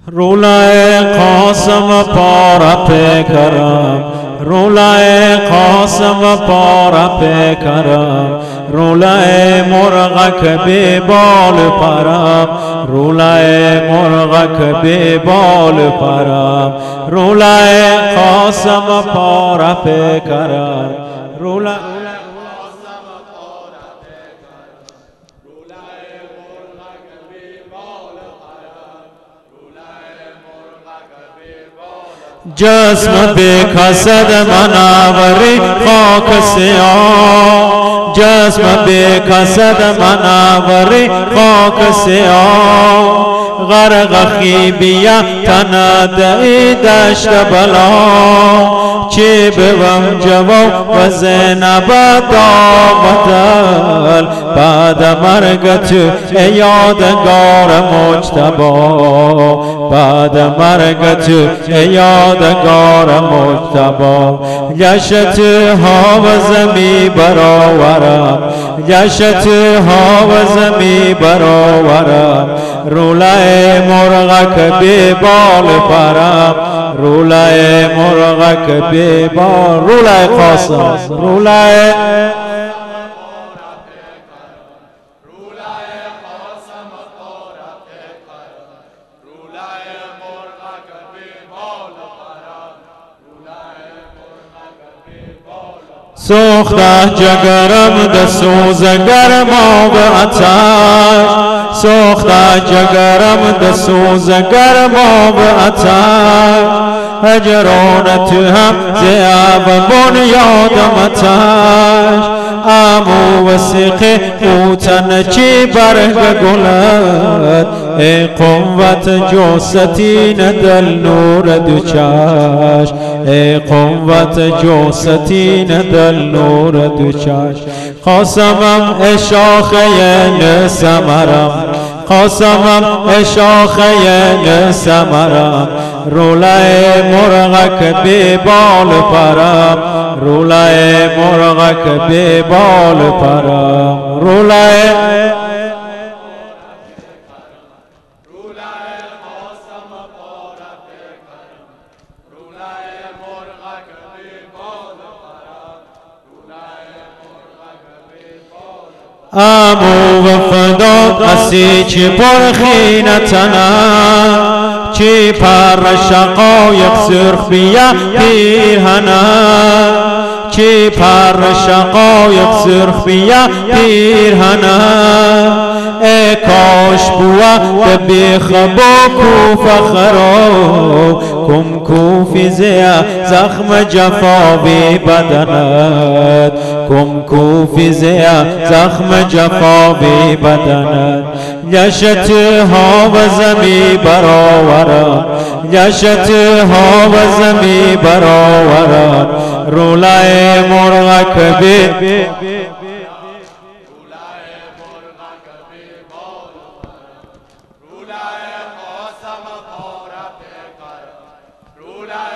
رولای قاسم پارا پیکرم، رولای قاسم پارا پیکرم، رولای مرغک بی بال پرم، رولای مرغک بی بال پرم، رولای قاسم پارا پیکرم، رولای جسم بکسد مناوری خاک سیاه، جسم بکسد مناوری خاک سیاه، غرق خیبیه تندعی دشت بلا، چی بوم جواب و زینب داغتل، بعد مرگت یادگار مجتبا، بعد مرگت یادگار مجتبا، گشت ها و زمی براورم، گشت ها و زمی براورم، رولای مرغک بی بال پرم، رولای مرغک بی بال، رولای قاسم، رولای سوخته جگرم ده سوز گرما به آتش، سوخته جگرم ده سوز گرما به آتش، هجران تو هم زیاب بنیادم آتش، امو وسیقی اوتن چی برگ گلد، ای قوت جوستین دل نور دو چشم، ای قوت جوستین دل نور دو چشم، قاسمم ای شاخه نسمرم، قاسمم ای شاخه نسمرم، رولای مرغک بی بال پرم، رولای مرغک بی بال پرم، رولای امو وفداد اسی چی پرخینتنا، چی پر شقایق سرخ بیا پیرهنا، چی پر شقایق سرخ بیا پیرهنا، ای کاش بوا بیخ با کو فخرو، کم کوفی زیا زخم جفا بی بدنت، کم کوفی زیا زخم جفا بی بدنت، گشت ها و زمی براورم، گشت ها و زمی براورم، رولای مرغک بی رولای